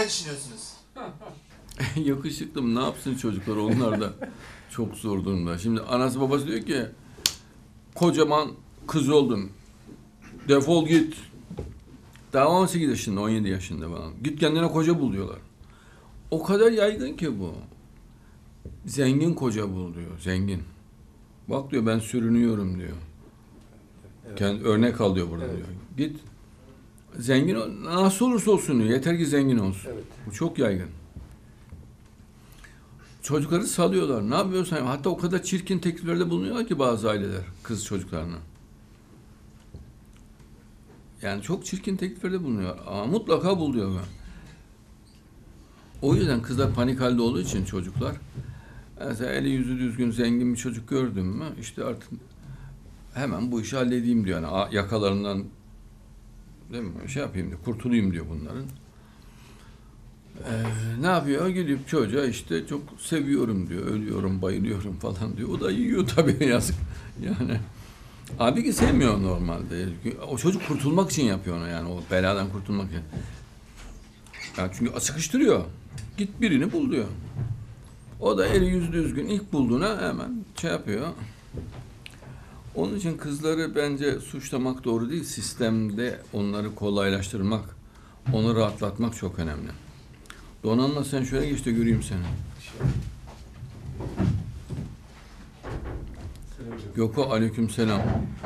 düşünüyorsunuz? Yakışıklım, ne yapsın çocuklar, onlar da çok zor durumda. Şimdi anası babası diyor ki kocaman kız oldun, defol git. Daha 18 yaşında, 17 yaşında falan. Git kendine koca bul diyorlar. O kadar yaygın ki bu. Zengin koca bul diyor, zengin. Bak diyor, ben sürünüyorum diyor. Evet. Kendi örnek al diyor burada, Evet. diyor. Git zengin ol, nasıl olursa olsun diyor. Yeter ki zengin olsun. Evet. Bu çok yaygın. Çocukları salıyorlar. Ne yapıyorsan, hatta o kadar çirkin tekliflerde bulunuyorlar ki bazı aileler kız çocuklarına. Yani çok çirkin tekliflerde bulunuyor. Ama mutlaka buluyor. O yüzden kızlar panik halde olduğu için çocuklar, mesela eli yüzü düzgün zengin bir çocuk gördüm mü, işte artık hemen bu işi halledeyim diyor. Yani yakalarından, değil mi, şey yapayım diyor, kurtulayım diyor bunların. Ne yapıyor? Gidip çocuğa işte çok seviyorum diyor, ölüyorum, bayılıyorum falan diyor. O da yiyor tabii, yazık. Yani abi ki sevmiyor normalde. O çocuk kurtulmak için yapıyor onu, yani o beladan kurtulmak için. Yani çünkü sıkıştırıyor. Git birini bul diyor. O da eli yüzü düzgün ilk bulduğuna hemen şey yapıyor. Onun için kızları bence suçlamak doğru değil. Sistemde onları kolaylaştırmak, onu rahatlatmak çok önemli. Donanma, sen şöyle geç de göreyim seni. Gökhan, aleykümselam.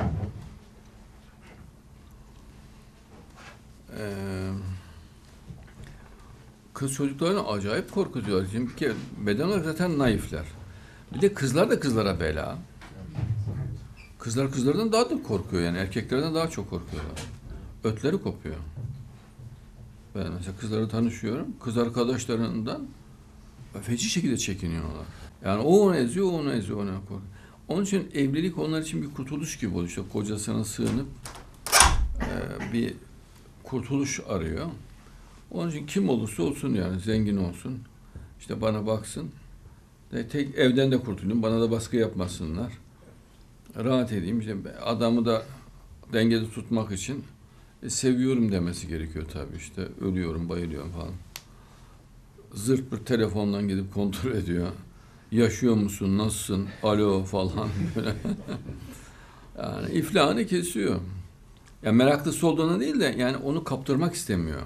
Kız çocuklarını acayip korkutuyorlar. Şimdi bir kere beden olarak zaten naifler. Bir de kızlar da kızlara bela. Kızlar kızlardan daha da korkuyor, yani erkeklerden daha çok korkuyorlar. Ötleri kopuyor. Ben mesela kızları tanışıyorum. Kız arkadaşlarından feci şekilde çekiniyorlar. Yani o onu eziyor, o onu eziyor, ona korkuyor. Onun için evlilik onlar için bir kurtuluş gibi oluyor. İşte kocasına sığınıp bir kurtuluş arıyor. Onun için kim olursa olsun, yani zengin olsun, işte bana baksın, tek evden de kurtulayım, bana da baskı yapmasınlar, rahat edeyim. İşte adamı da dengede tutmak için seviyorum demesi gerekiyor tabii, işte ölüyorum, bayılıyorum falan. Zırt bir telefondan gidip kontrol ediyor. Yaşıyor musun, nasılsın, alo falan böyle. Yani iflahını kesiyor. Yani meraklısı olduğuna değil de yani onu kaptırmak istemiyor.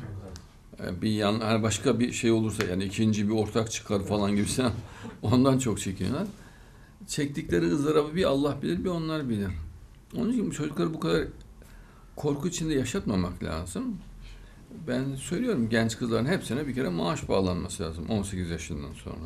Yani başka bir şey olursa, yani ikinci bir ortak çıkar falan gibisinden, ondan çok çekiniyorlar. Çektikleri ızdırabı bir Allah bilir, bir onlar bilir. Onun için çocukları bu kadar korku içinde yaşatmamak lazım. Ben söylüyorum, genç kızların hepsine bir kere maaş bağlanması lazım 18 yaşından sonra.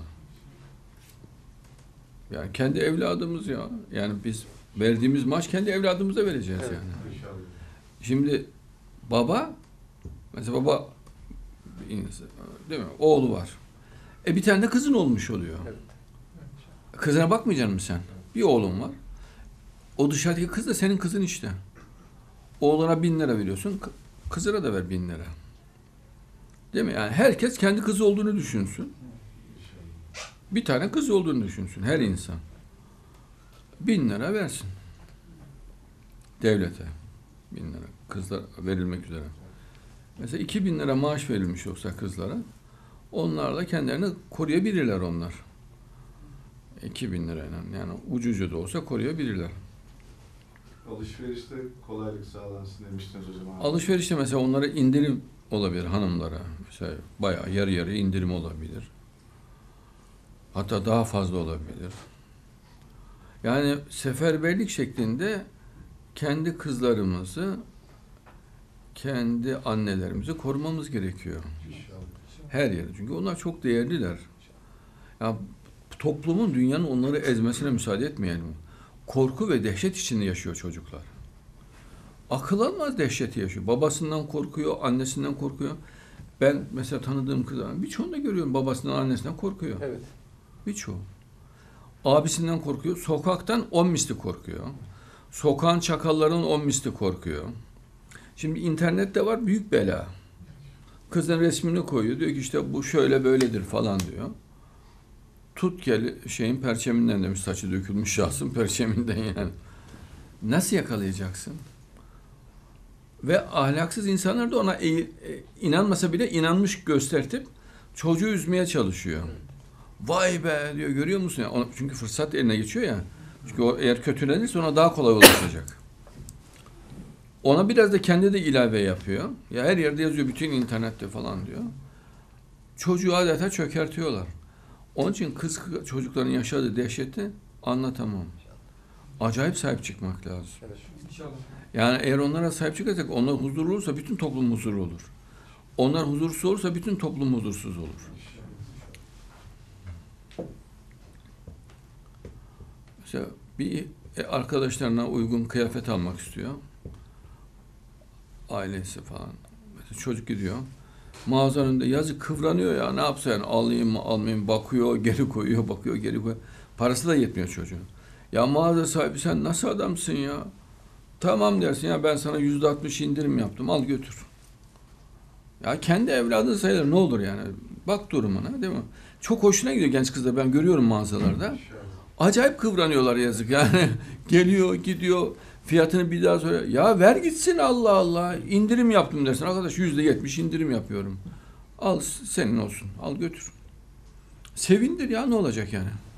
Yani kendi evladımız ya. Yani biz verdiğimiz maaş kendi evladımıza vereceğiz, Evet. yani. Şimdi baba, mesela baba, değil mi? Oğlu var. Bir tane de kızın olmuş oluyor. Evet. Kızına bakmayacaksın mı sen? Bir oğlun var. O dışarıdaki kız da senin kızın işte. Oğluna 1000 lira veriyorsun, kızına da ver 1000 lira. Değil mi? Yani herkes kendi kızı olduğunu düşünsün. Bir tane kız olduğunu düşünsün her insan. 1000 lira versin. Devlete. 1000 lira. Kızlar verilmek üzere. Mesela 2000 lira maaş verilmiş olsa kızlara, onlarla kendilerini koruyabilirler onlar. 2000 lirayla, yani ucucu da olsa koruyabilirler. Alışverişte kolaylık sağlansın demiştiniz hocam. Alışverişte mesela onlara indirim olabilir hanımlara. Mesela bayağı yarı yarıya indirim olabilir. Hatta daha fazla olabilir. Yani seferberlik şeklinde kendi kızlarımızı, kendi annelerimizi korumamız gerekiyor. Her yerde. Çünkü onlar çok değerliler. Ya, toplumun, dünyanın onları ezmesine müsaade etmeyelim. Korku ve dehşet içinde yaşıyor çocuklar. Akıl almaz dehşeti yaşıyor. Babasından korkuyor, annesinden korkuyor. Ben mesela tanıdığım kızların birçoğunu da görüyorum, babasından, annesinden korkuyor. Evet. Birçoğu. Abisinden korkuyor, sokaktan 10 misli korkuyor. Sokağın çakallarının 10 misli korkuyor. Şimdi internette var büyük bela. Kızın resmini koyuyor, diyor ki işte bu şöyle böyledir falan diyor. Tut gel şeyin perçeminden demiş, saçı dökülmüş şahsın perçeminden yani. Nasıl yakalayacaksın? Ve ahlaksız insanlar da ona inanmasa bile inanmış göstertip çocuğu üzmeye çalışıyor. Vay be diyor, görüyor musun? Ya? Çünkü fırsat eline geçiyor ya. Çünkü o eğer kötülenirse ona daha kolay ulaşacak. Ona biraz da kendi de ilave yapıyor. Ya her yerde yazıyor, bütün internette falan diyor. Çocuğu adeta çökertiyorlar. Onun için kız çocukların yaşadığı dehşeti anlatamam. Acayip sahip çıkmak lazım. Yani eğer onlara sahip çıkarsak, onlar huzurlu olursa bütün toplum huzurlu olur. Onlar huzursuz olursa bütün toplum huzursuz olur. İşte bir arkadaşlarına uygun kıyafet almak istiyor. Ailesi falan. Mesela çocuk gidiyor. Mağazanın önünde yazık, kıvranıyor ya, ne yapsa yani, alayım mı almayayım mı, bakıyor geri koyuyor, bakıyor geri koyuyor. Parası da yetmiyor çocuğun. Ya mağaza sahibi, sen nasıl adamsın ya? Tamam dersin, ya ben sana %60 indirim yaptım, al götür. Ya kendi evladın sayılır, ne olur yani. Bak durumuna, değil mi? Çok hoşuna gidiyor genç kızlar, ben görüyorum mağazalarda. Acayip kıvranıyorlar yazık yani. Geliyor gidiyor, fiyatını bir daha söyle. Ya ver gitsin, Allah Allah. İndirim yaptım dersin. Arkadaş %70 indirim yapıyorum. Al, senin olsun. Al götür. Sevindir ya, ne olacak yani.